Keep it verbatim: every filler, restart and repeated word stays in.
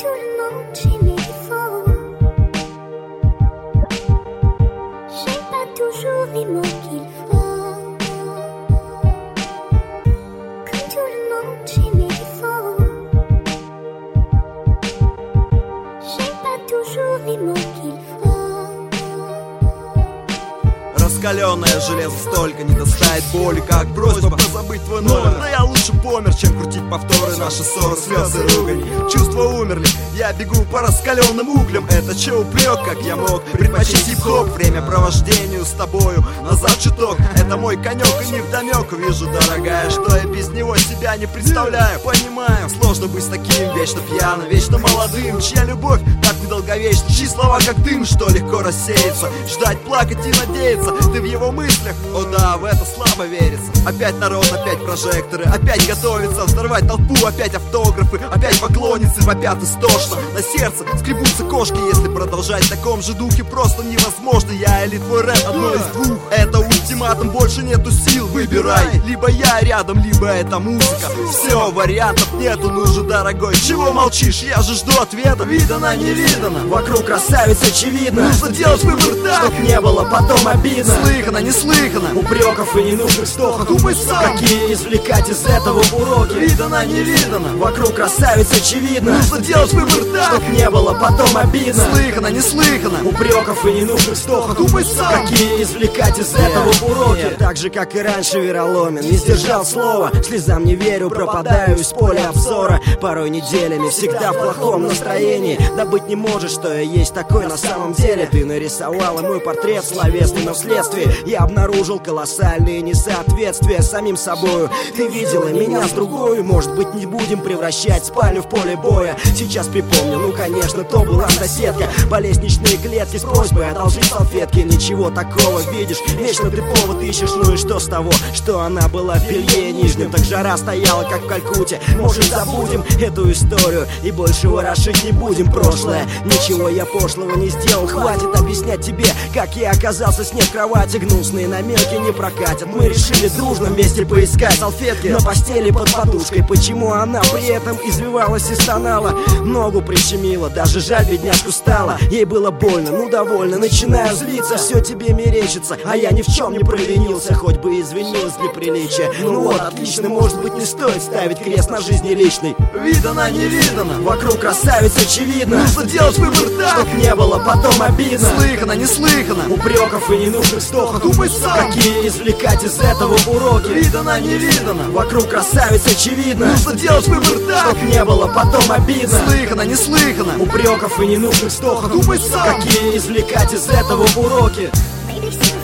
tout le monde chez mes défauts. J'ai pas toujours les mots qu'il faut. Comme tout le monde chez mes défauts. J'ai pas toujours les mots qu'il faut. Раскаленное железо столько не доставит боли, как просьба позабыть твой номер. Да я лучше помер, чем крутить повторы, наши ссоры, слезы, ругань. Чувства умерли, я бегу по раскаленным углям. Это че упрек, как я мог предпочесть хип-хоп? Время провождению с тобою, назад чуток. Это мой конек и невдомек. Вижу, дорогая, что я без него себя не представляю. Понимаю, сложно быть таким вечно пьяным, вечно молодым. Чья любовь так недолговечна, чьи слова как дым, что легко рассеется. Ждать, плакать и надеяться, ты в его мыслях, о да, в это слабо верится. Опять народ, опять прожекторы, опять готовится взорвать толпу, опять автографы, опять поклонницы вопят истошно. На сердце скребутся кошки, если продолжать в таком же духе просто невозможно. Я или твой рэп, одно из двух. Это ультиматум, больше нету сил, выбирай. Либо я рядом, либо это музыка. Все, вариантов нету, ну же, дорогой, чего молчишь? Я же жду ответа, видано, не видано. Вокруг красавиц очевидно, нужно делать выбор так, чтоб не было потом обидно. Слыхано, не слыхано, упреков и ненужных стохов. Думай сам, какие извлекать из этого уроки. Видано, не видано. Вокруг красавиц очевидно, нужно делать выбор так, чтоб не было потом обидно. Слыхано, не слыхано, упреков и ненужных стохов. Думай сам, какие извлекать из этого уроки. Я так же, как и раньше, вероломен, не сдержал слова. Слезам не верю, пропадаю из поля обзора. Порой неделями, всегда в плохом настроении. Да быть не может, что я есть такой на самом деле. Ты нарисовала мой портрет словесный, но вследствие я обнаружил колоссальные несоответствия с самим собою. Ты видела меня с другой, может быть, не будем превращать спальню в поле боя. Сейчас припомню, ну конечно, то была соседка. По лестничной клетке с просьбой одолжить салфетки. Ничего такого, видишь, вечно ты повод ищешь. Ну и что с того, что она была в белье нижнем? Так жара стояла, как в Калькутте. Может, забудем эту историю и больше ворошить не будем прошлое. Ничего я пошлого не сделал, хватит объяснять тебе, как я оказался с ней в кровати. Гнусные намеки не прокатят. Мы решили дружно вместе поискать салфетки на постели под подушкой. Почему она при этом извивалась и стонала? Ногу прищемила, даже жаль бедняжку стало. Ей было больно, ну довольно, начинаю злиться. Все тебе мерещится, а я ни в чем не провинился. Хоть бы извинилась для приличия. Ну вот, отлично, может быть, не стоит ставить крест на жизни личной. Видано, не видано, вокруг красавиц очевидно, нужно делать выбор так, чтоб не было потом обидно. Слыхано, не слыхано, упреков и ненужных стохов. Думай сам, какие извлекать из этого уроки. Видано, не видано, вокруг красавиц очевидно, нужно делать выбор так, чтоб не было потом обидно. Слыхано, не слыхано, упреков и ненужных стохов. Думай сам, какие извлекать из этого уроки. Maybe